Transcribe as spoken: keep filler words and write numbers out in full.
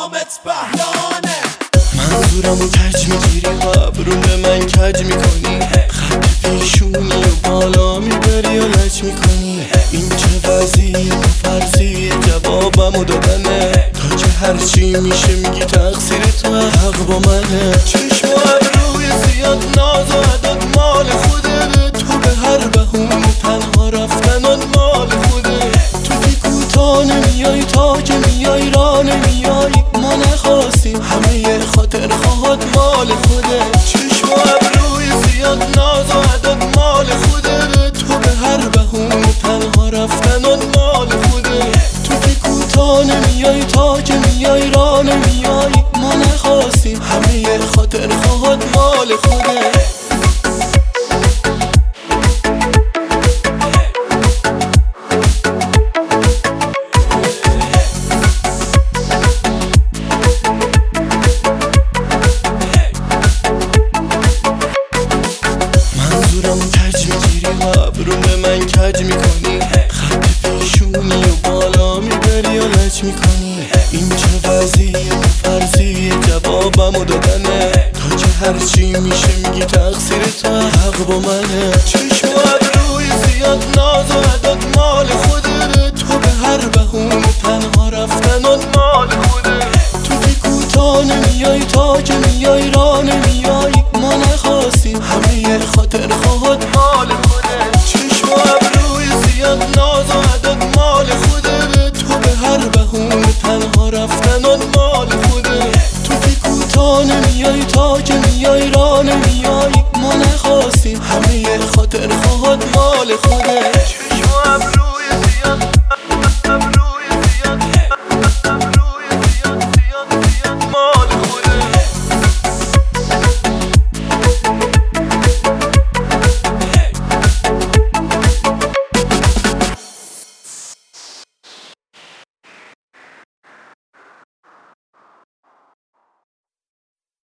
نامت بهلانه. منظورمو کج میگیری و ابرو به من کج میکنی، خط پیشونی و بالا میبری و لج میکنی. این چه وضعیه و فرضیه جوابمو دادنه، تا که هرچی میشه میگی تقصیر تو حق با منه. چشم و ابروی زیاد ناز و عدد مال خوده، تو به هر بهونه تنها رفتنان مال خوده. تو که کوتا نمیای تا که میای را نمیای، ما نخواستیم همه خاطر خواهد مال خوده. چشم و ابروی زیاد ناز و عدد مال خوده، تو به هر بهونه تنها رفتنان مال خوده. تو که کوتا نمیای تا که میای را نمیای، ما نخواستیم همه خاطر خواهد مال خوده. منظورمو کج میگیری و ابرو به من کج میکنی، خط پیشونی و بالا میبری و لج میکنی. این چه وضعیه و فرضیه جوابمو دادنه، تا که هرچی میشه میگی تقصیر تو حق با منه. چشم و ابروی زیاد ناز و عدد مال خوده، تو به هر بهونه تنها رفتنان مال خوده. تو که کوتا نمیای تا که میای